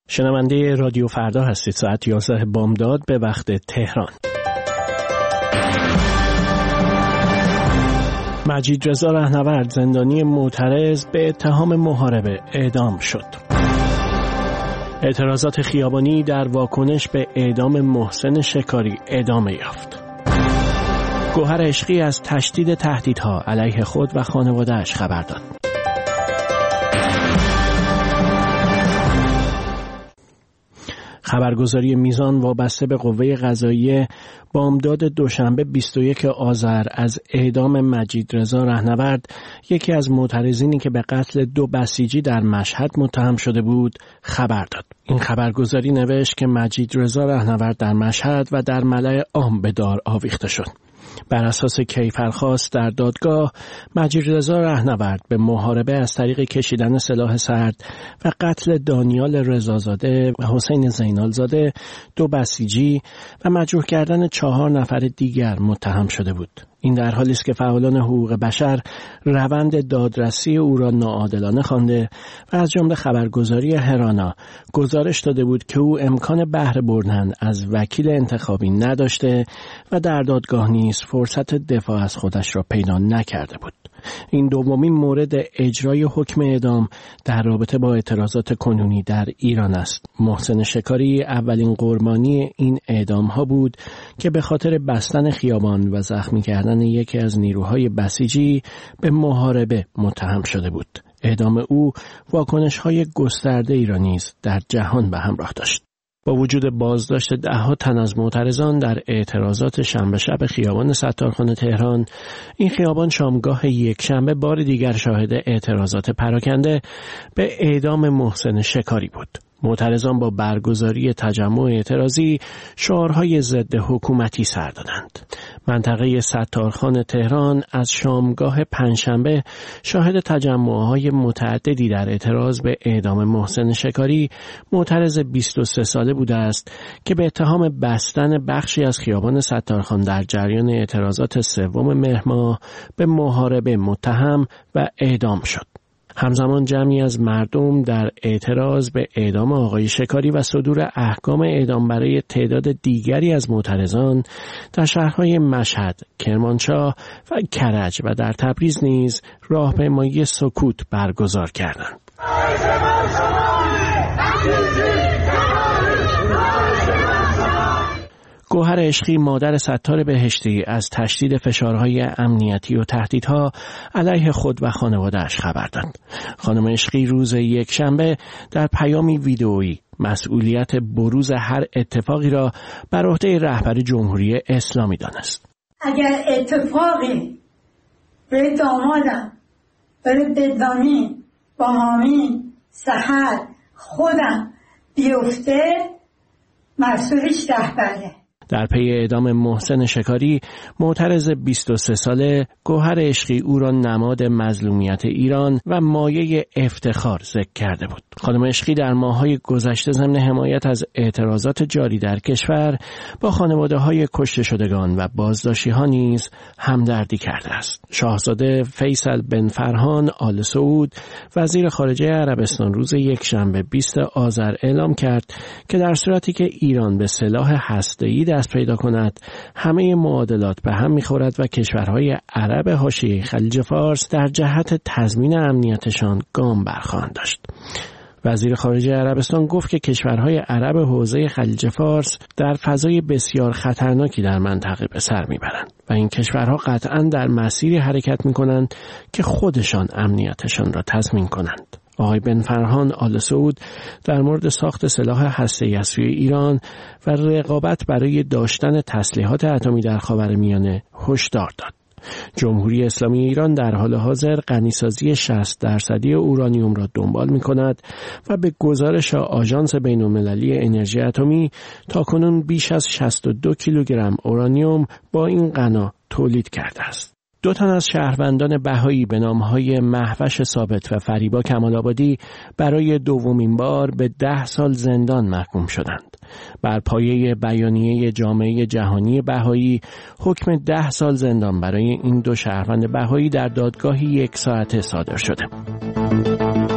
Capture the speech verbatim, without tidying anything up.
شنونده رادیو فردا هستید. ساعت یازده بامداد به وقت تهران. مجید رضا رهنورد زندانی معترض به اتهام محاربه اعدام شد. اعتراضات خیابانی در واکنش به اعدام محسن شکاری ادامه یافت. گوهر عشقی از تشدید تهدیدها علیه خود و خانواده‌اش خبر داد. خبرگزاری میزان وابسته به قوه قضاییه بامداد دوشنبه بیست و یک آذر از اعدام مجید رضا رهنورد، یکی از معترضینی که به قتل دو بسیجی در مشهد متهم شده بود، خبر داد. این خبرگزاری نوشت که مجید رضا رهنورد در مشهد و در ملأ عام به دار آویخته شد. بر اساس کیفرخواست در دادگاه، مجید رضا رهنورد به محاربه از طریق کشیدن سلاح سرد و قتل دانیال رضازاده و حسین زینالزاده، دو بسیجی، و مجروح کردن چهار نفر دیگر متهم شده بود. این در حالی است که فعالان حقوق بشر روند دادرسی او را ناعادلانه خوانده و از جمله خبرگزاری هرانا گزارش داده بود که او امکان بهره بردن از وکیل انتخابی نداشته و در دادگاه نیز فرصت دفاع از خودش را پیدا نکرده بود. این دومین مورد اجرای حکم اعدام در رابطه با اعتراضات کنونی در ایران است. محسن شکاری اولین قربانی این اعدام ها بود که به خاطر بستن خیابان و زخمی کردن یکی از نیروهای بسیجی به محاربه متهم شده بود. اعدام او واکنش های گسترده ای را نیز در جهان به همراه داشت. با وجود بازداشت ده‌ها تن از معترضان در اعتراضات شنبه شب خیابان ستارخان تهران، این خیابان شامگاه یکشنبه بار دیگر شاهد اعتراضات پراکنده به اعدام محسن شکاری بود. معترضان با برگزاری تجمع اعتراضی شعارهای ضد حکومتی سر دادند. منطقه ستارخان تهران از شامگاه پنجشنبه شاهد تجمع‌های متعددی در اعتراض به اعدام محسن شکاری، معترض بیست و سه ساله بوده است که به اتهام بستن بخشی از خیابان ستارخان در جریان اعتراضات سوم مهر ماه به محاربه متهم و اعدام شد. همزمان جمعی از مردم در اعتراض به اعدام آقای شکاری و صدور احکام اعدام برای تعداد دیگری از معترضان در شهرهای مشهد، کرمانشاه و کرج و در تبریز نیز راهپیمایی سکوت برگزار کردند. گوهر عشقی مادر ستار بهشتی از تشدید فشارهای امنیتی و تهدیدها علیه خود و خانواده‌اش خبر داد. خانم عشقی روز یکشنبه در پیامی ویدئویی مسئولیت بروز هر اتفاقی را بر عهده رهبر جمهوری اسلامی دانست. اگر اتفاقی به دامادم، به بدنامی، باهامی، سحر، خودم بیفته، مسئولش رهبره. در پی اعدام محسن شکاری، معترض بیست و سه ساله گوهر عشقی او را نماد مظلومیت ایران و مایه افتخار ذکر کرده بود. خانم عشقی در ماه‌های گذشته ضمن حمایت از اعتراضات جاری در کشور با خانواده‌های کشته شدگان و بازداشتی‌ها نیز همدردی کرده است. شاهزاده فیصل بن فرهان آل سعود وزیر خارجه عربستان روز یکشنبه بیست آذر اعلام کرد که در صورتی که ایران به سلاح هسته‌ای دست پیدا کند، همه معادلات به هم می‌خورد و کشورهای عرب حاشیه خلیج فارس در جهت تضمین امنیتشان گام برخواهند داشت. وزیر خارجه عربستان گفت که کشورهای عرب حوزه خلیج فارس در فضای بسیار خطرناکی در منطقه به سر میبرند و این کشورها قطعاً در مسیری حرکت میکنند که خودشان امنیتشان را تضمین کنند. آقای بن فرهان آل سعود در مورد ساخت سلاح هسته‌ای از سوی ایران و رقابت برای داشتن تسلیحات اتمی در خاورمیانه هشدار داد. جمهوری اسلامی ایران در حال حاضر غنیسازی شصت درصدی اورانیوم را دنبال می‌کند و به گزارش آژانس بین‌المللی انرژی اتمی تاکنون بیش از شصت و دو کیلوگرم اورانیوم با این غنا تولید کرده است. دو تن از شهروندان بهایی به نام‌های مهوش ثابت و فریبا کمال‌آبادی برای دومین بار به ده سال زندان محکوم شدند. بر پایه بیانیه جامعه جهانی بهایی، حکم ده سال زندان برای این دو شهروند بهایی در دادگاهی یک ساعته صادر شده.